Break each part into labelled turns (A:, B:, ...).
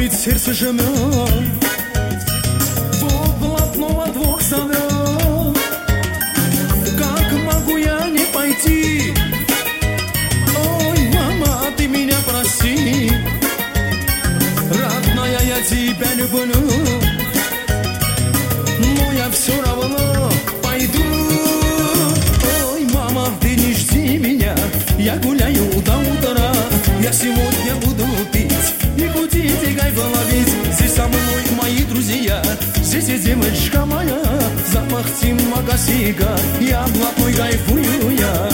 A: быть сердце жмет, в блатного двух зовет. Как могу я не пойти? Ой, мама, ты меня прости. Родная, я тебя люблю, но я все равно пойду. Ой, мама, ты не жди меня, я гуляю до утра. Я сегодня буду пить и кутить, и кайф ловить. Здесь со мной мои друзья, здесь и девочка моя. Запах Тима Сига, я блатной кайфую я.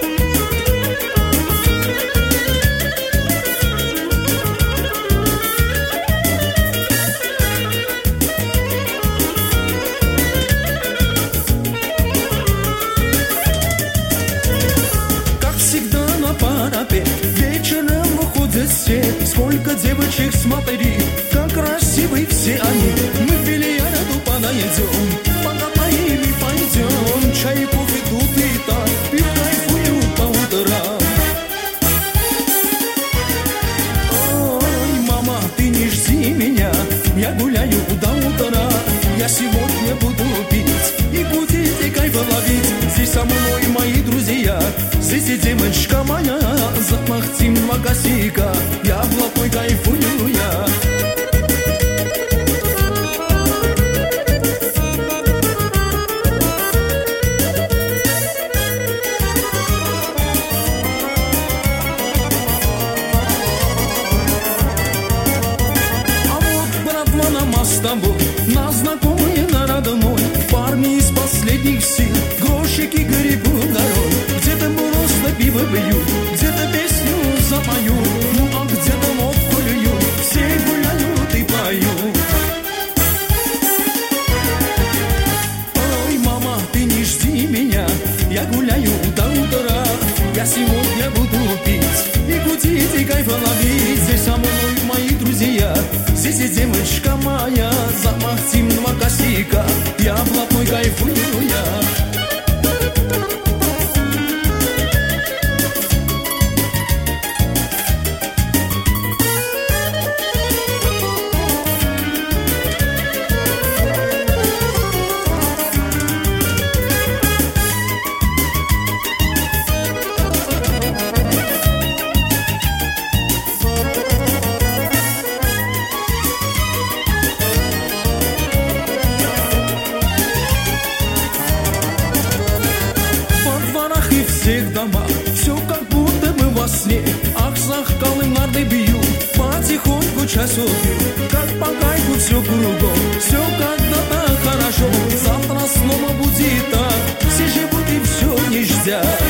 A: Как всегда на парапет вечером выходят все. Сколько девочек, смотри, как красивы все они. Мы в бильярду подойдем, пока по ими пойдем. Чай, кофе тут и так, и кайфую по утрам. Ой, мама, ты не жди меня, я гуляю до утра. Я сегодня буду пить и кутить, и кайф ловить. Здесь со мной мои друзья, здесь и девочка моя. Запах Тима Сига, я блатной кайфую я. С тобой, на знакомые, на родной. Парни из последних сил, грошики гребут горой. Где-то просто пиво пьют, где-то песню запоют, ну а где-то водку льют. Все гуляют и поют. Ой, мама, ты не жди меня, я гуляю до утра. Я сегодня буду пить и кутить, и кайф ловить. Здесь со мной мои друзья, здесь и девочка моя. Запах Тима Сига, я блатной кайфую я. В всех домах все как будто бы во сне. Ах, колымнарды бьют потихоньку часов. Как по кайфу все кругом, все когда-то хорошо. Завтра снова будет так, все живут и все ништяк.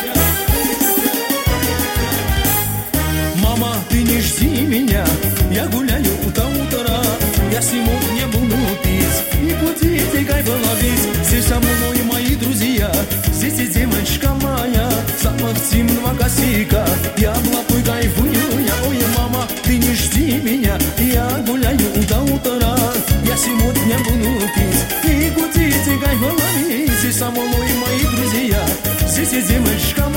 A: Мама, ты не жди меня, я гуляю до утра. Я сегодня буду пить и кутить, и кайф ловить. Здесь со мной мои друзья, здесь и девочка моя. Запах Тима Сига, я блатной кайфую я. Ой, мама, ты не жди меня, я гуляю до утра. Я сегодня буду пить и кутить, и кайф ловить. Здесь со мной мои друзья, здесь и девочка